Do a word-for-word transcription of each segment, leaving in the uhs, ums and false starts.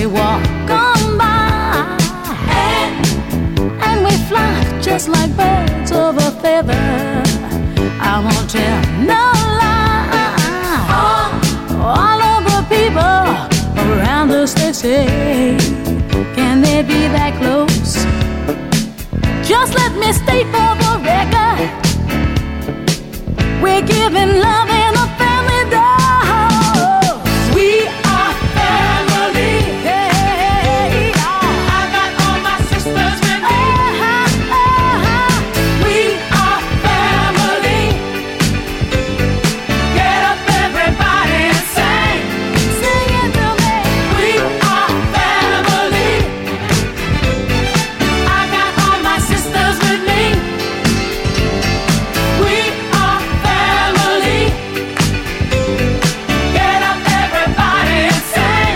they walk on by, and, and we fly just like birds of a feather. I won't tell no lie. All of the people around us, they say, can they be that close? Just let me state for the record, we're giving love in a family dose. We are family. Hey, I got all my sisters with me. Uh-huh, uh-huh. We are family. Get up, everybody, and sing. Sing it to me. We are family. I got all my sisters with me. We are family. Get up, everybody, and sing.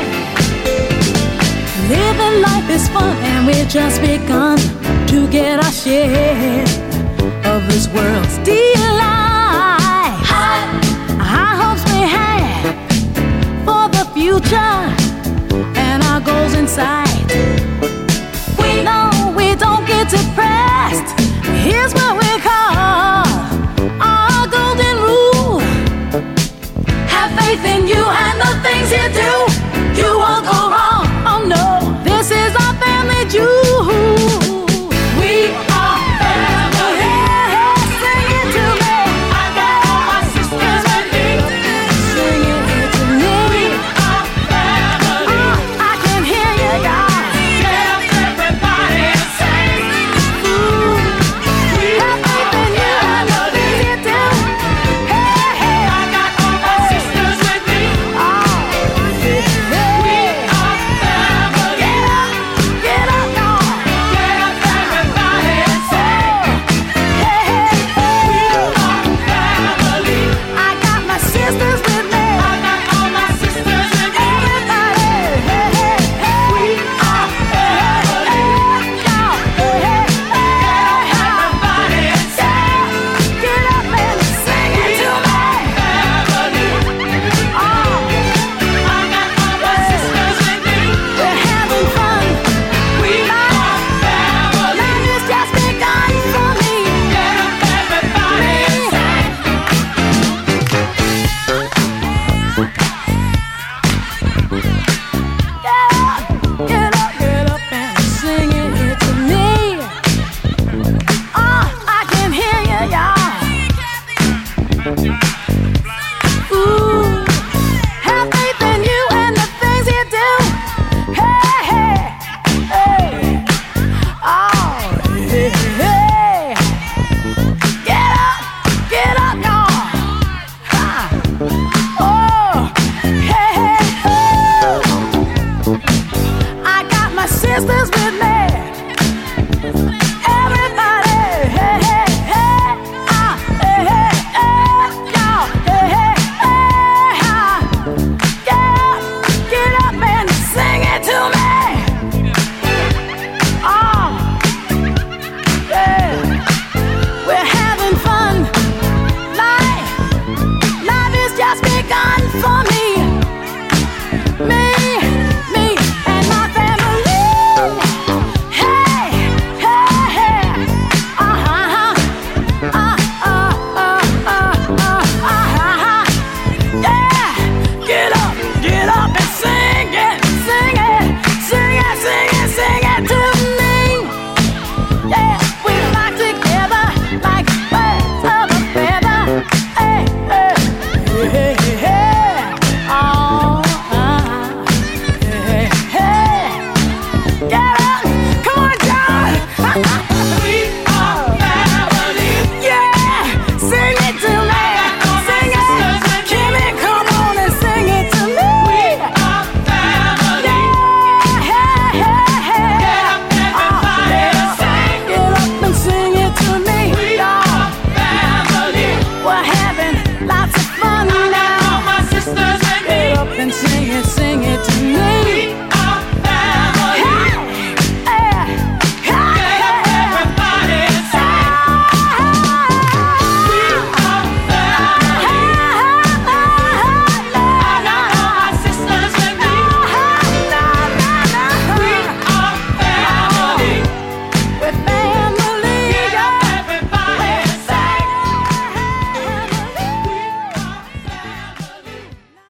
Living life is fun, and we've just begun to get our share of this world's delight. High, high hopes we have for the future, and our goals in sight. We know we don't get depressed. Here's what we call our golden rule: have faith in you and the things you do. You won't go wrong. Oh no, this is our family jewel. We are family. Yeah, sing it to me. I got all my sisters with me. Sing it to me. We are family. Oh, I can hear you, guys. Get up, everybody, and sing. Ooh, we have faith in you and the things you do. Hey, hey, I got all my sisters with me. Oh, yeah. We are family. Get up, get up, y'all. Get up, everybody, and sing. Hey, hey, hey. We are family. I got my sisters with me. I got all my sisters with me. Everybody, hey, hey, hey. We are family. Y'all, hey, hey, hey. Everybody, and sing. Get up and sing it to me. Family. Oh, I got all my sisters with me. We're having fun. We are family. Life has just begun for me. Get up, everybody, and sing. Yeah, get up, get up and sing it to me. Oh, I can hear you, y'all. Ooh, have faith in you and the things you do. Hey, hey, hey. Oh, hey, hey. Get up, get up, y'all. Ha. Oh, hey, hey, hey. I got my sisters with me.